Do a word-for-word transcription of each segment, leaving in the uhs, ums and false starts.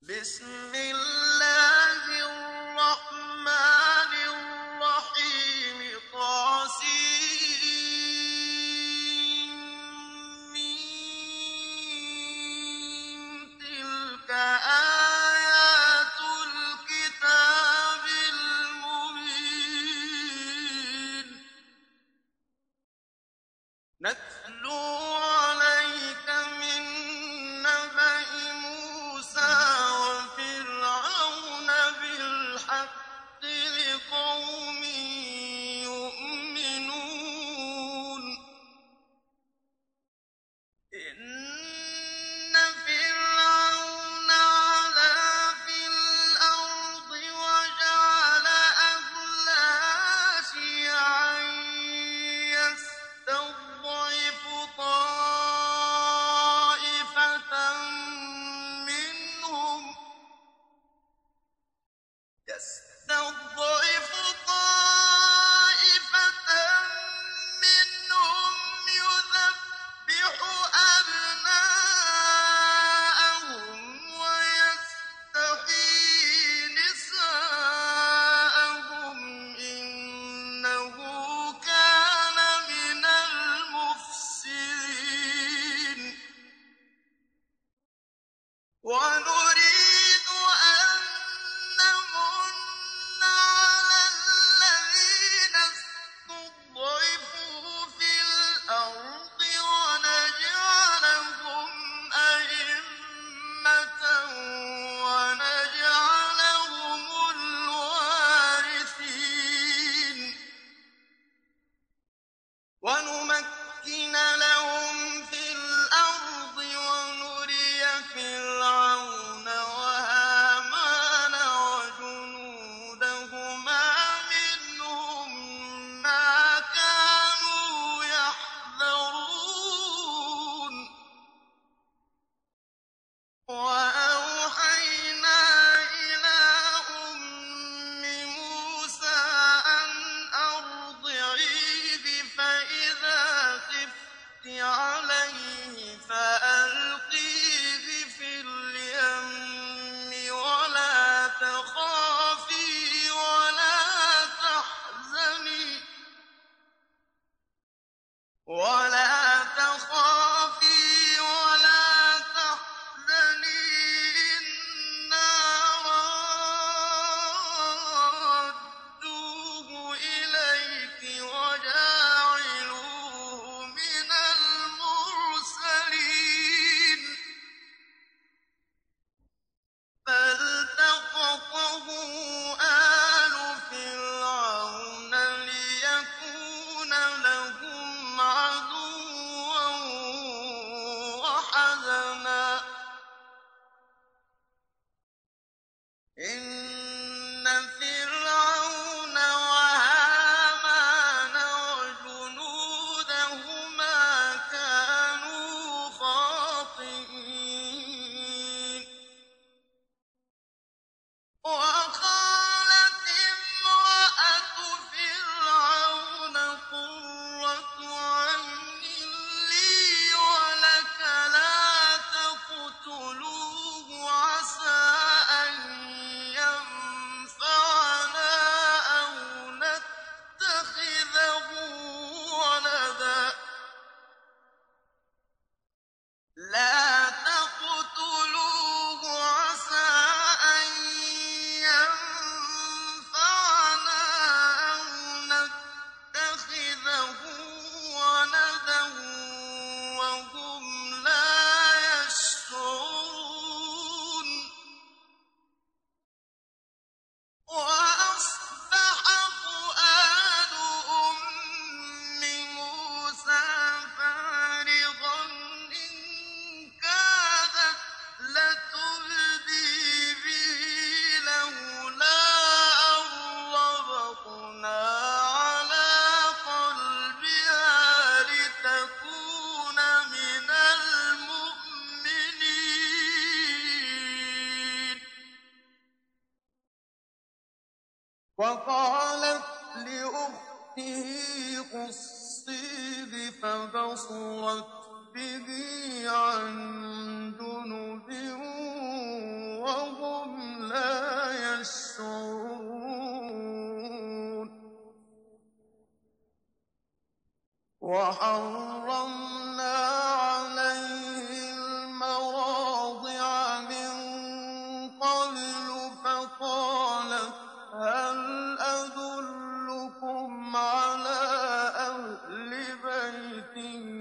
بسم الله الرحمن الرحيم طاسيم تلك آيات الكتاب المبين نتلو عليك من نبأ موسى وفرعون بالحق لقوم يؤمنون إن فرعون علا في الأرض وجعل أهلها شيعا يستضعف طائفة منهم يستضعف طائفة منهم يذبح أبناءهم ويستحيي نساءهم إنه كان من المفسدين ونريد أن نمن على الذين استضعفوا في الأرض ونجعلهم أئمة ونجعلهم الوارثين ونمكن لهم في الأرض ونري فرعون وهامان وجنودهما منهم ما كانوا يحذرون وأوحينا إلى أم موسى أن أرضعيه فإذا خفت عليه فألقيه في اليم ولا تخافي ولا تحزني ولا تخافي ولا تحزني إنا رادوه إليك وجاعلوه من المرسلين فالتقطه آل فرعون ليكون لهم عدوا وحزنا إن فرعون وهامان وجنودهما كانوا خاطئين وقالت امرأة فرعون قرة عين لي ولك لا تقتلوه عسى أن ينفعنا أو نتخذه ولدا لا تقتلوه عسى أن ينفعنا أو نتخذه ولدا وهم لا يشعرون وأصبح فؤاد أم موسى فارغا إن كادت لتبدي به لولا أن ربطنا على قلبها لتكون من المؤمنين وقالت لأخته قصيه فبصرت به عن جنب وهم وَحَرَّمْنَا عَلَيْهِ الْمَرَاضِعَ مِن قَبْلُ فَقَالَتْ هَلْ أَدُلُّكُمْ عَلَىٰ أَهْلِ بَيْتٍ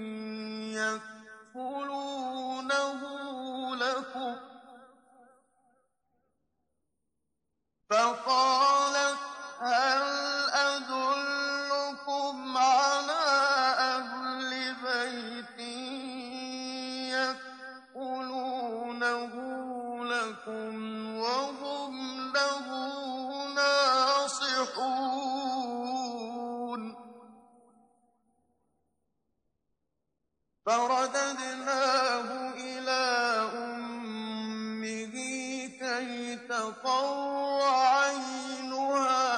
يَكْفُلُونَهُ لَكُمْ ۖ فَقَالَتْ هَلْ أَدُلُّكُمْ عَلَىٰ أَهْلِ بَيْتٍ يَكْفُلُونَهُ لَكُمْ وَهُمْ لَهُ نَاصِحُونَ فَرَدَدْنَاهُ إِلَىٰ أُمِّهِ كَيْ تَقَرَّ عَيْنُهَا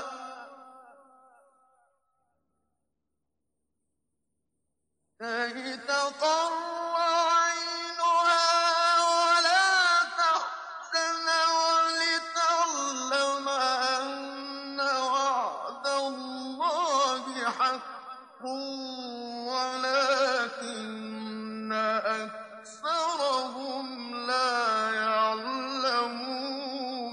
وَلَا تَحْزَنَ وَلِتَعْلَمَ أَنَّ وَعْدَ اللَّهِ حَقٌّ وَلَٰكِنَّ أَكْثَرَهُمْ لَا يَعْلَمُونَ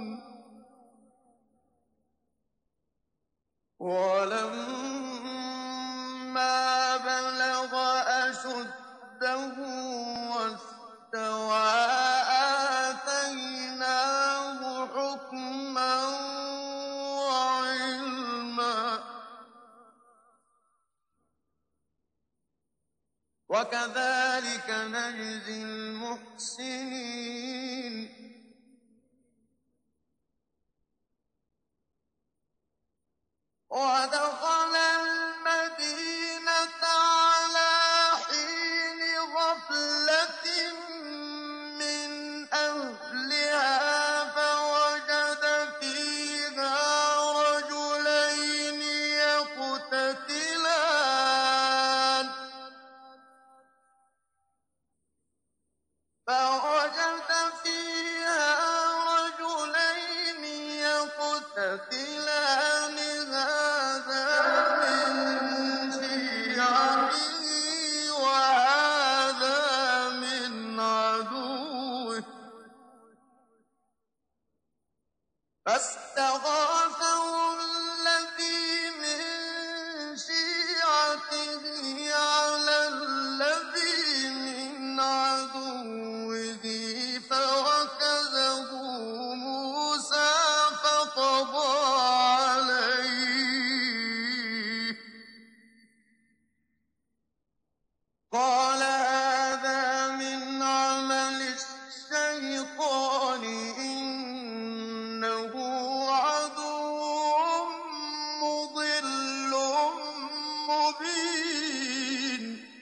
وَلَمَّا بَلَغَ أَشُدَّهُ وَاسْتَوَىٰ آتَيْنَاهُ حُكْمًا وَعِلْمًا ۚ وَكَذَٰلِكَ نَجْزِي الْمُحْسِنِينَ وَدَخَلَ الْمَدِينَةَ عَلَىٰ حِينِ غَفْلَةٍ مِّنْ أَهْلِهَا فَوَجَدَ فِيهَا رَجُلَيْنِ يَقْتَتِلَانِ فَوَجَدَ فِيهَا رَجُلَيْنِ يَقْتَتِلَانِ هَٰذَا مِن شِيعَتِهِ وَهَٰذَا مِنْ عَدُوِّهِ ۖ فَاسْتَغَاثَهُ الَّذِي مِن شِيعَتِهِ عَلَى الَّذِي مِنْ عَدُوِّهِ فَوَكَزَهُ مُوسَىٰ فَقَضَىٰ عَلَيْهِ ۖ قَالَ هَٰذَا مِنْ عَمَلِ الشَّيْطَانِ ۖ إِنَّهُ عَدُوٌّ مُّضِلٌّ مُّبِينٌ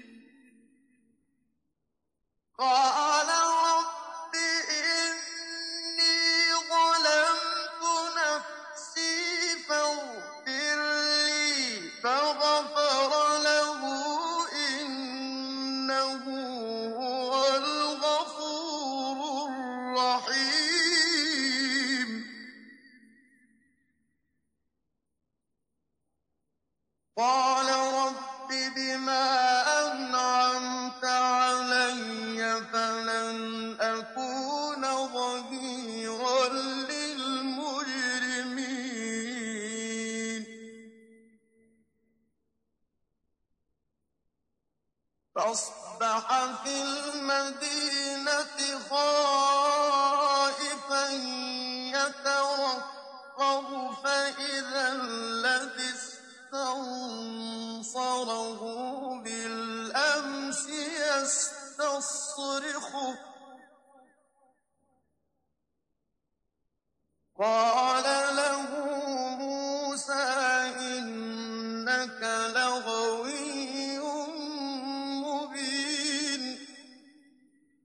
قَالَ رَبِّ إِنِّي ظَلَمْتُ نَفْسِي فَاغْفِرْ لِي فَغَفَرَ لَهُ إِنَّهُ هُوَ الْغَفُورُ الرَّحِيمُ قَالَ رَبِّ بِمَا أَنْعَمْتَ عَلَيَّ فَلَنْ أَكُونَ ظَهِيرًا لِّلْمُجْرِمِينَ فَأَصْبَحَ فِي الْمَدِينَةِ خَائِفًا يَتَرَقَّبُ فَإِذَا الَّذِي اسْتَنصَرَهُ بِالْأَمْسِ يَسْتَصْرِخُهُ قَالَ لَهُ مُوسَىٰ إِنَّكَ لَغَوِيٌّ مُّبِينٌ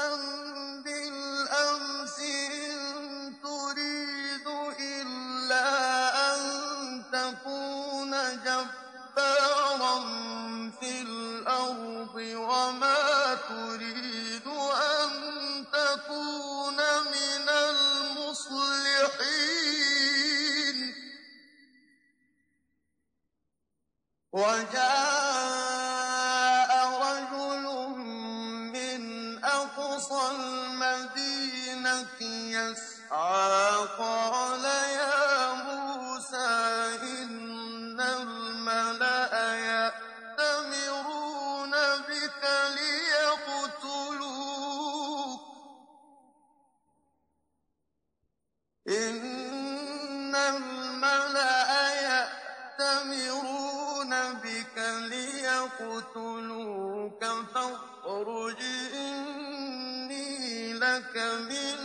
بالأمس إن تريد إلا أن تكون جبارا في الأرض وما تريد أن تكون من المصلحين. وجاء رجل من أقصى المدينة يسعى قال يا موسى إن الملأ يأتمرون بك ليقتلوك إن الملأ يأتمرون بك ليقتلوك فاخرج إني لك من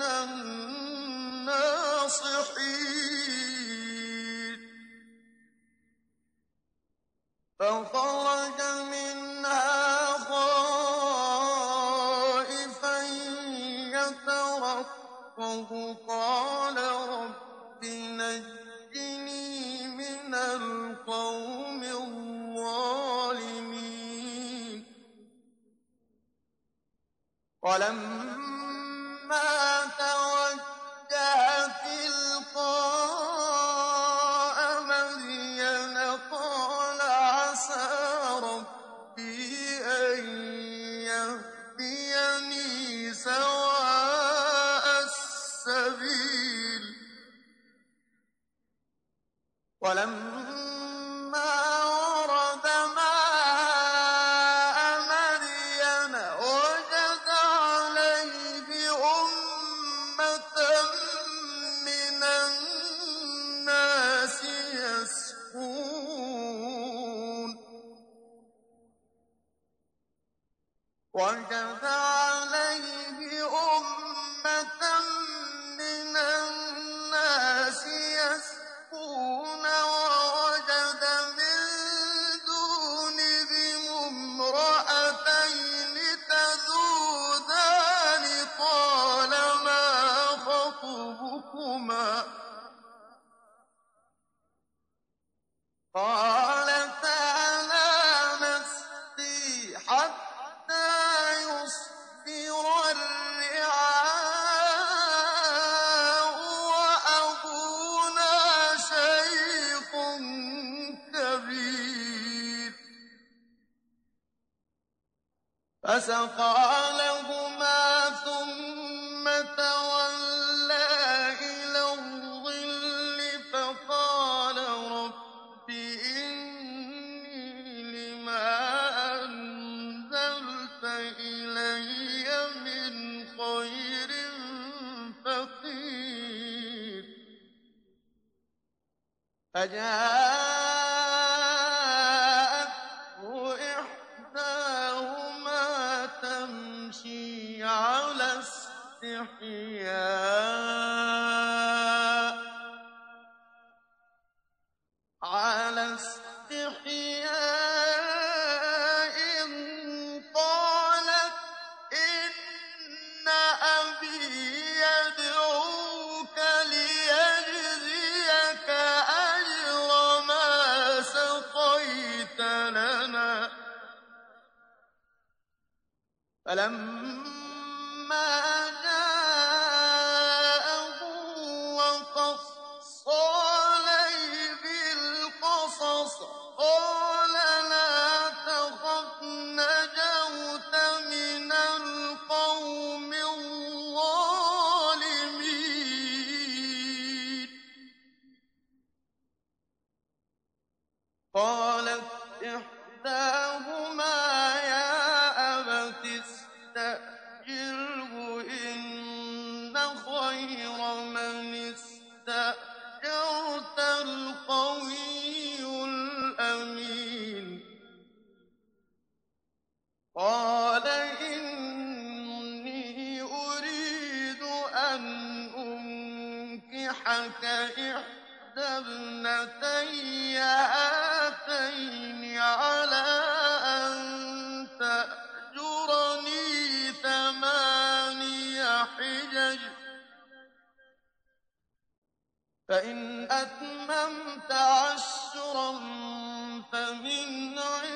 الناصحين. فخرج منها خائفا يترقب قال رب نجني من القوم الظالمين. ولما توجه تلقاء مدين قال عسى ربي أن يهديني سواء السبيل. ولما ورد ماء مدين وجد عليه أمة من الناس يسقون وجد عليه أمة من الناس يسقون ووجد من دونهم امرأتين تذودان قال ما خطبكما قالتا لا نسقي حتى يصدر الرعاء وأبونا شيخ كبير. فسقى لهما ثم تولى إلى الظل فقال رب إني لما أنزلت إلي من خير فقير. فجاءته إحداهما تمشي على استحياء على استحياء قالت إن أبي يدعوك ليجزيك أجر ما سقيت لنا. فلما جاءه وقص عليه القصص قال لا تخف نجوت من القوم الظالمين. قالت إحداهما يا أبت استأجره إن خير من استأجرت القوي الأمين. قال إني أريد أن أنكحك إحدى ابنتي هاتين على أن تأجرني ثمان النجم فإن أتممت عشرا فمن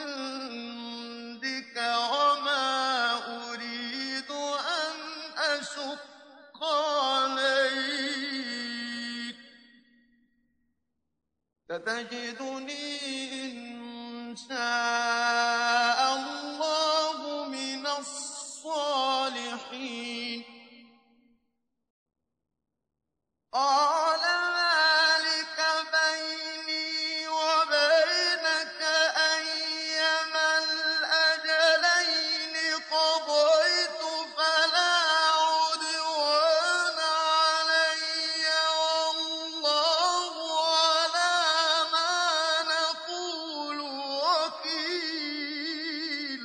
عندك وما أريد أن أشق عليك ستجدني إن شاء الله من الصالحين قال ذلك بيني وبينك أيما الأجلين قضيت فلا عدوان علي والله على ما نقول وكيل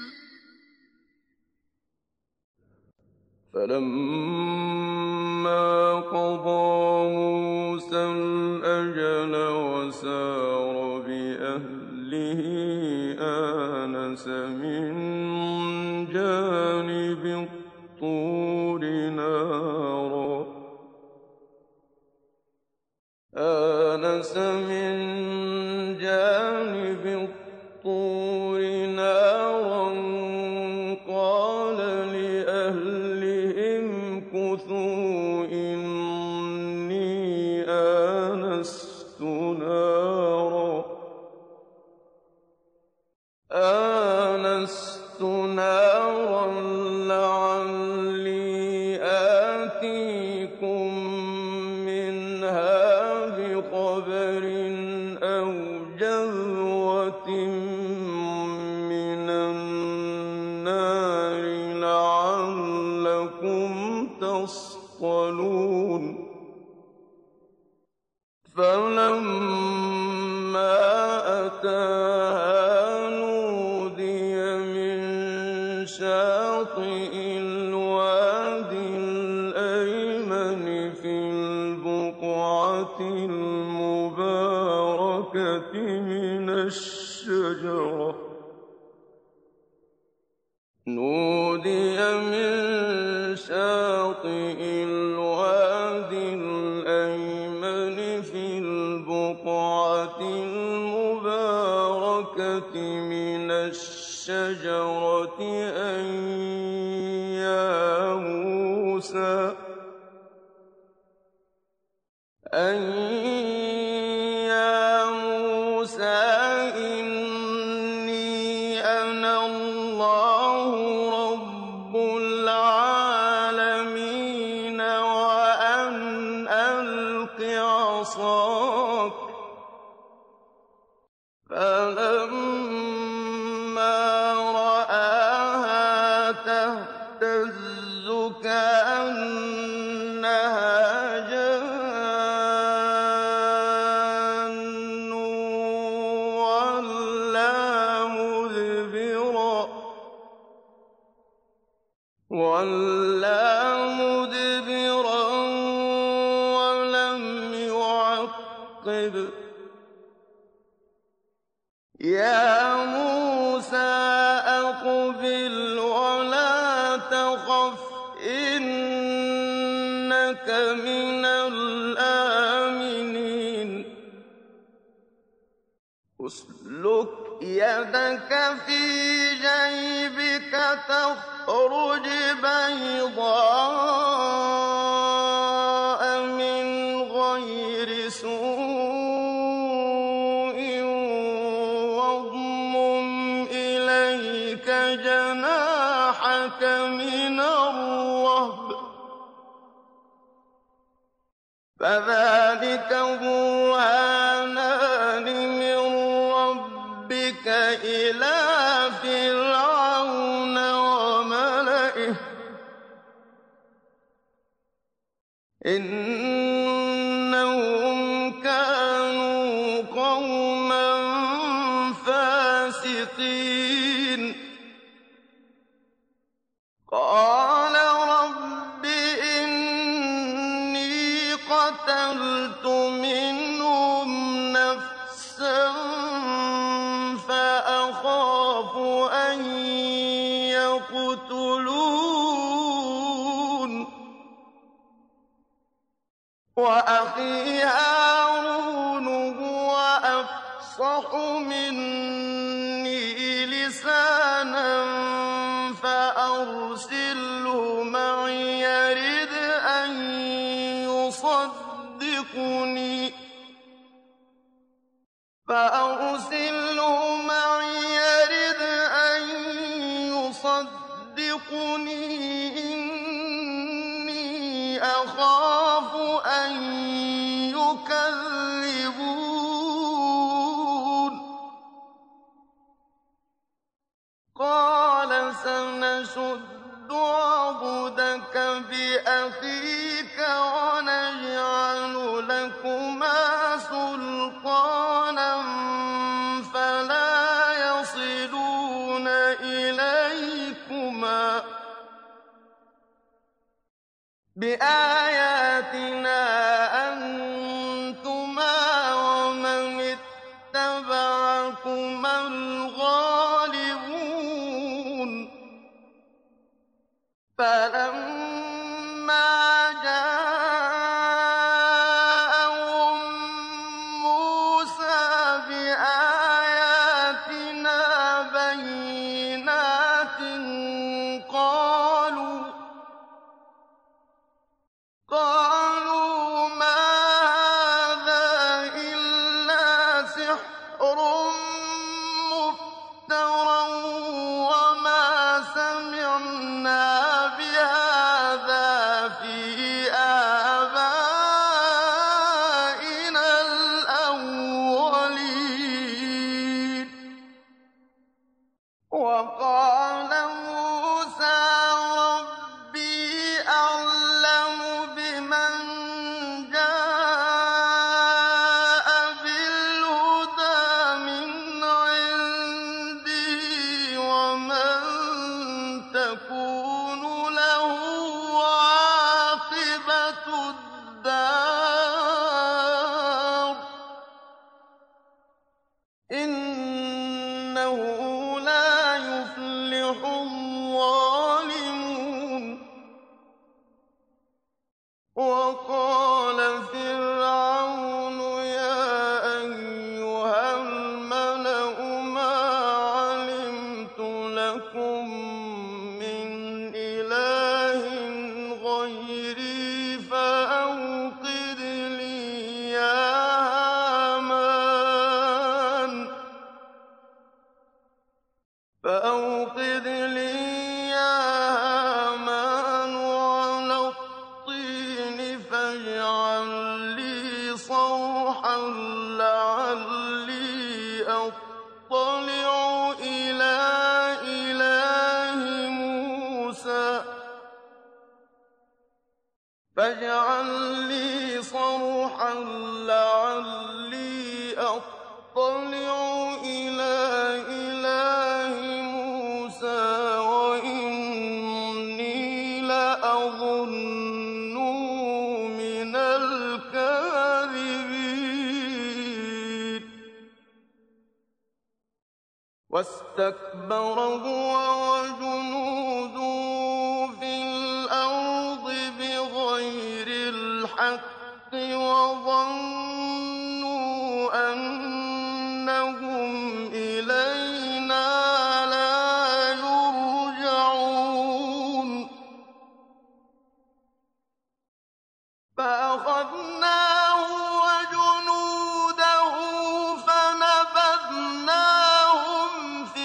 فلما قضى موسى الأجل وسار بأهله آنس من جانب الطور نارا آنس من جانب الطور نارا قال لأهلهم امكثوا إني آنست نارا آنست نارا لعلي آتيكم منها بخبر أو جذوة من النار لعلكم تصطلون فلما أتاها نودي من شاطئ الوادي الأيمن في البقعة المباركة من الشجرة نودي من شاطئ الوادي الأيمن في البقعة المباركة من الشجرة أن يا موسى أن يا موسى إني أنا الله رب العالمين وأن ألق عصاك فلما رآها تهتز كأنها جان ولا مدبرا ولا مدبرا ولم يعقب يا موسى أقبل ولا تخف إنك من الآمنين اسلك يدك في جيبك تخرج بيضاء من غير سوء واضمم إليك جناحك من الرهب فذلك برهانان من ربك إلى فرعون وملئه إنهم كانوا قوما فاسقين قال رب إني قتلت منهم نفسا فأخاف أن يقتلون وأخي هارون هو أفصح مني لسانا فأرسله معي يرد أن يصدقني فأرسله معي يرد أن يصدقني إني أخاف أن يكذبون قال سنشد عضدك بأخيك ونجعل لكما سلطانا فلا يصلون إليكما بآياتنا أنتما ومن اتبعكما الغالبون فلما جاءهم موسى بآياتنا بينات قالوا قالوا ما هذا إلا سحر مفترى وما سمعنا بهذا في آبائنا الأولين وقال موسى ربي أعلم بمن جاء بالهدى من عنده ومن تكون له عاقبة الدار إنه لا يفلح الظالمون وقال فرعون يا أيها الملأ ما علمت لكم من إله غيري فأوقد لي يا هامان فأوقد لي يا هامان على الطين فاجعل لي صرحا لعلي أطلع إلى إله موسى فاجعل لي صرحا لعلي أطلع إلى إله موسى وإني لأظنه من الكاذبين واستكبر هو وجنوده في الأرض بغير الحق وظنوا أنهم إلينا لا يرجعون فأخذناه وجنوده فنبذناهم في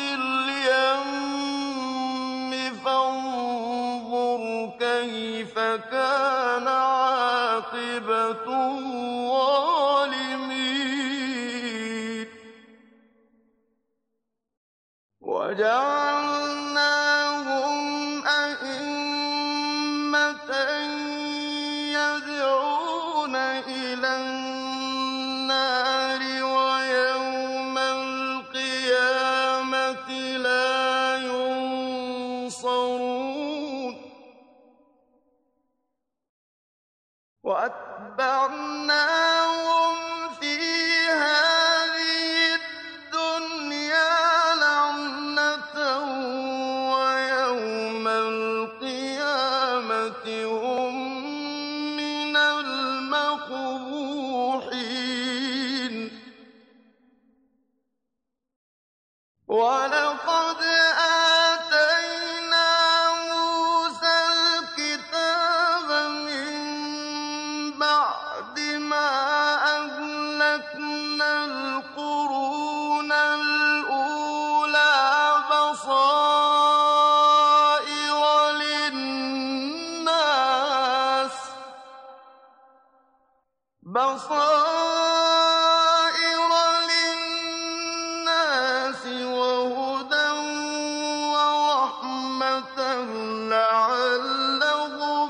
اليم فانظر كيف كان عاقبة الظالمين وجعلناهم أئمة يدعون إلى النار ويوم القيامة لا ينصرون وأتبعناهم في هذه الدنيا لعنة ويوم القيامة هم من المقربين له حين ولقد آتينا موسى الكتاب من بعد ما أهلكنا القرون الأولى بصائر للناس بصائر للناس وهدى ورحمة لعلهم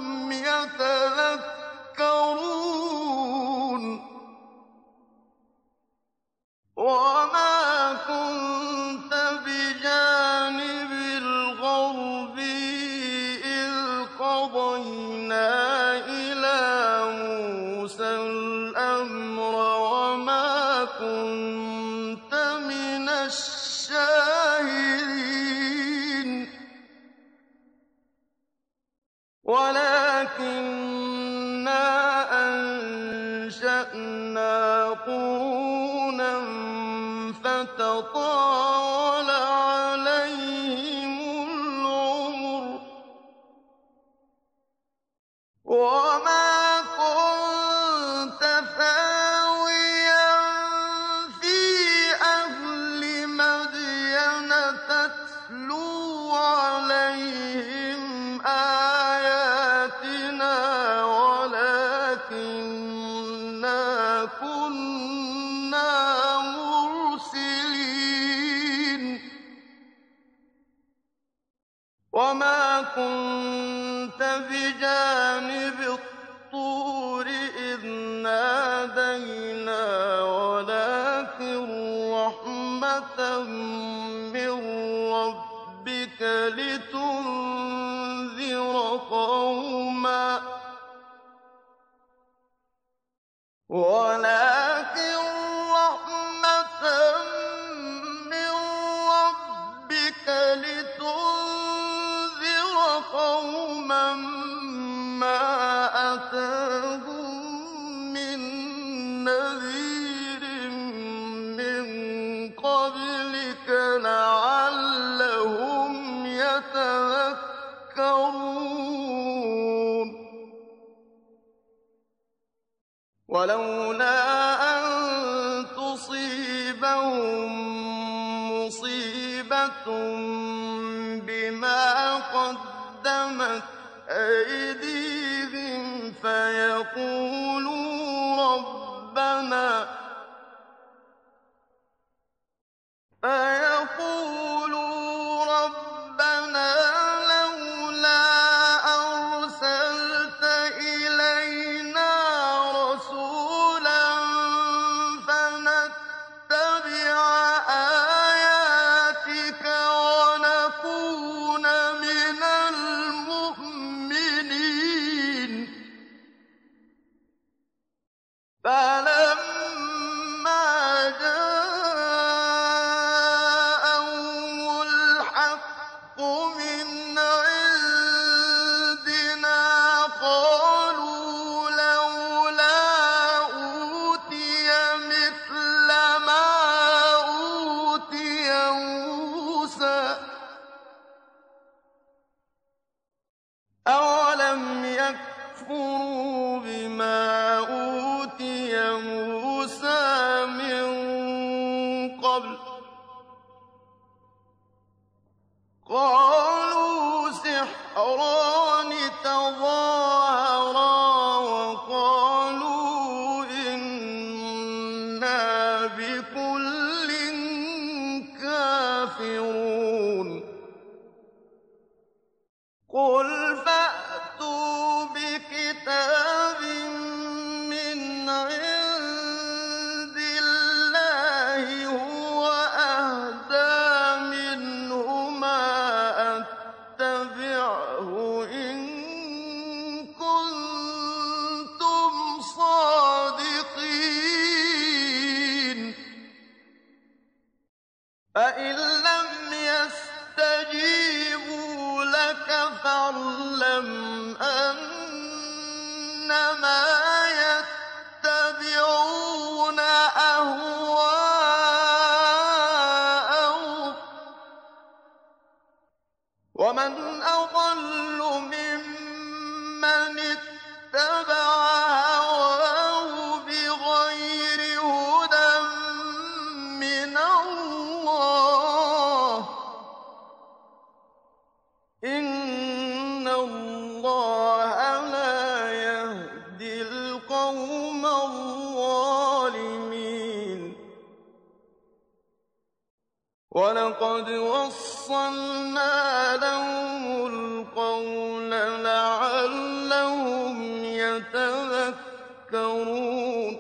يتذكرون وما كنت بجانب الغربي إذ قضينا إلى موسى الأمر وما كنت من الشاهدين ولكننا أنشأنا قرونا فتطاول عليهم العمر وما كنت ثاويا في أهل مدين تتلو عليهم آياتنا ولكننا كنا مرسلين وما كنت بجانب الطور إذ نادينا ولكن رحمة من ربك لتنذر قوما ولكن رحمة من ربك لتنذر قوما ما أتاهم من نذير من قبلك لعلهم يتذكرون ولولا أن تصيبهم مصيبة بما قدمت أيديهم فيقولوا ربنا فيقولوا ربنا لولا أرسلت إلينا رسولا فنتبع آياتك ونكون من المؤمنين فلما جاءهم الحق من عندنا قالوا لولا أوتي مثل ما أوتي موسى أولم يكفروا بما أوتي موسى من قبل قالوا سحران تظاهرا وقالوا إنا بكل كافرون قل فأتوا بكتاب من عند الله هو أهدى منهما أتبعه إن كنتم صادقين فإن لم يستجيبوا لك فاعلم أنما وَلَقَدْ وَصَّلْنَا لَهُمُ الْقَوْلَ لَعَلَّهُمْ يَتَذَكَّرُونَ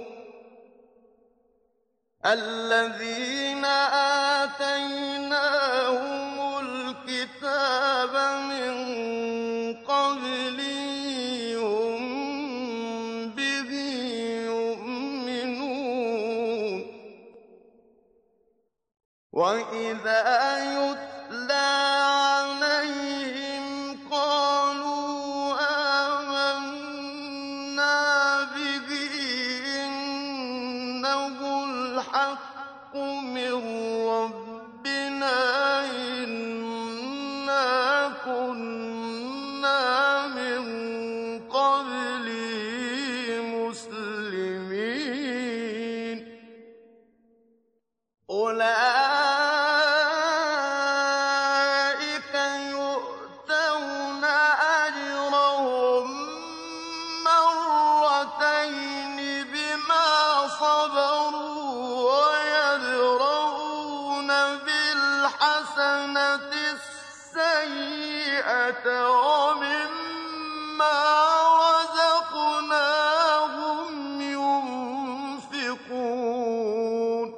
الَّذِينَ آتَيْنَاهُمُ الْكِتَابَ مِن قَبْلِهِ هُم بِهِ يُؤْمِنُونَ وَإِذَا يُتْلَىٰ عَلَيْهِمْ قَالُوا آمَنَّا بِهِ إِنَّهُ الْحَقُّ مِن رَّبِّنَا إِنَّا كُنَّا مِن قَبْلِهِ مُسْلِمِينَ أُولَٰئِكَ يُؤْتَوْنَ أَجْرَهُم مَّرَّتَيْنِ بِمَا صَبَرُوا وَيَدْرَءُونَ بِالْحَسَنَةِ السَّيِّئَةَ وَمِمَّا رَزَقْنَاهُمْ يُنفِقُونَ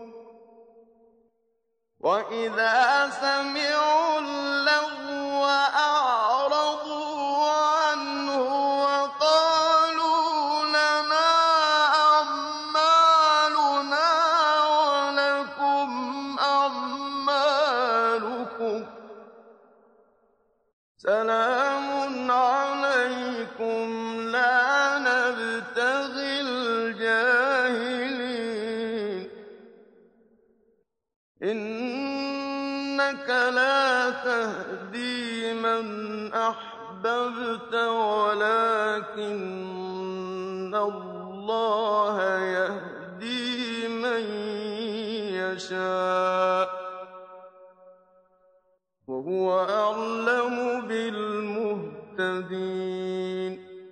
وَإِذَا سَمِعُوا اللَّغْوَ أَعْرَضُوا عَنْهُ وَقَالُوا لَنَا أَعْمَالُنَا وَلَكُمْ أَعْمَالُكُمْ سَلَامٌ عَلَيْكُمْ لَا نَبْتَغِي الْجَاهِلِينَ إِنَّكَ لَا تَهْدِي مَنْ أَحْبَبْتَ وَلَٰكِنَّ اللَّهَ يَهْدِي مَن يَشَاءُ ۚ وَهُوَ أَعْلَمُ بِالْمُهْتَدِينَ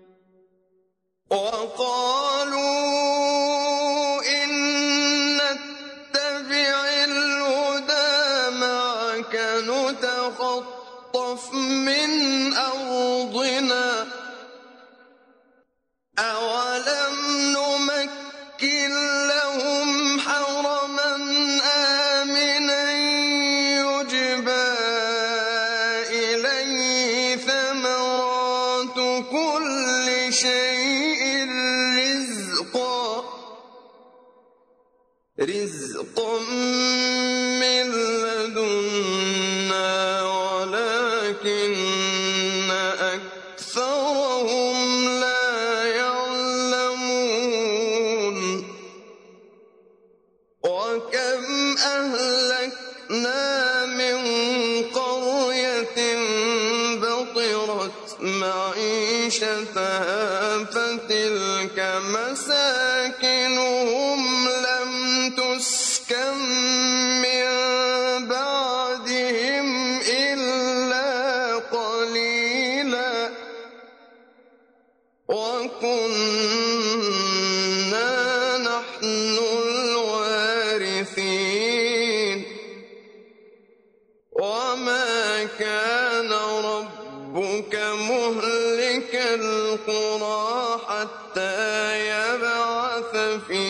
وَقَالُوا إِن نَّتَّبِعِ الْهُدَىٰ مَعَكَ نُتَخَطَّفْ مِنْ أَرْضِنَا ۚ أَوَلَمْ نُمَكِّن لَّهُمْ حَرَمًا آمِنًا يُجْبَىٰ إِلَيْهِ ثَمَرَاتُ كُلِّ شَيْءٍ رِّزْقًا مِّن لَّدُنَّا وَلَٰكِنَّ أَكْثَرَهُمْ لَا يَعْلَمُونَ وَكَمْ أَهْلَكْنَا مِن قَرْيَةٍ بَطِرَتْ مَعِيشَتَهَا فَتِلْكَ مَسَاكِنُهُمْ لَمْ تُسْكَن مِّن بَعْدِهِمْ إِلَّا قَلِيلًا وَكُنَّا نَحْنُ الْوَارِثِينَ وَمَا كَانَ رَبُّكَ مُهْلِكَ الْقُرَىٰ حَتَّىٰ يَبْعَثَ فِي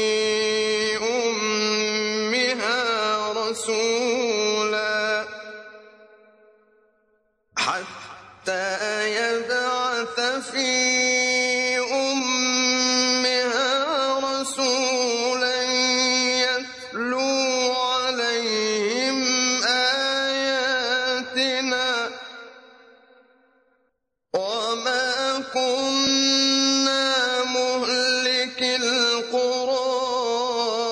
أُمِّهَا رَسُولًا حَتَّىٰ يَبْعَثَ فِي أُمِّهَا رَسُولًا يَتْلُو عَلَيْهِمْ آيَاتِنَا ۚ وَمَا كُنَّا مُهْلِكِي الْقُرَىٰ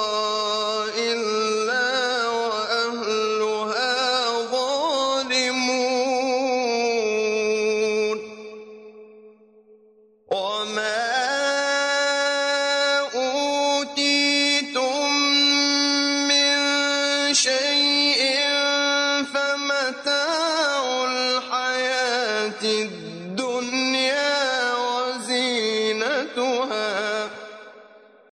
إِلَّا وَأَهْلُهَا ظَالِمُونَ وَمَا